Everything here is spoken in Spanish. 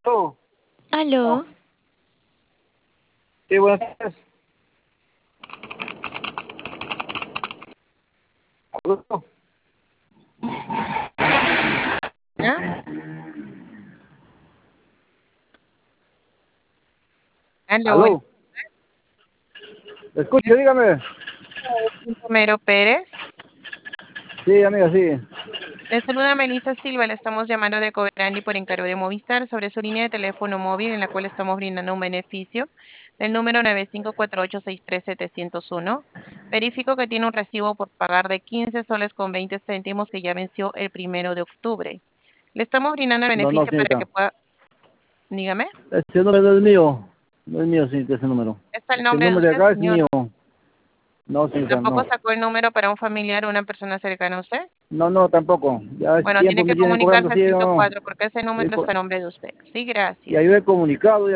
Oh, Aló, sí, buenas tardes. Aló, ¿ah? Aló, aló. Escuche, dígame. Romero Pérez. Sí, amiga, sí. Le saluda Melissa Silva, le estamos llamando de Coverandi por encargo de Movistar sobre su línea de teléfono móvil en la cual estamos brindando un beneficio del número 954863-701. Verifico que tiene un recibo por pagar de 15 soles con 20 céntimos que ya venció el 1 de octubre. Le estamos brindando el No, no, beneficio para que señorita. pueda, dígame, Ese número no es mío. No es mío, sí, ese número. ¿está el El nombre de número de usted, acá es señor? mío. No, señorita, ¿Tampoco no. sacó el número para un familiar o una persona cercana a usted? No, no, tampoco. Ya es Bueno, tiempo tiene me que tienen cobrando comunicarse al así, no. 104 porque ese número está a nombre de usted. Sí, Y ahí gracias. he comunicado.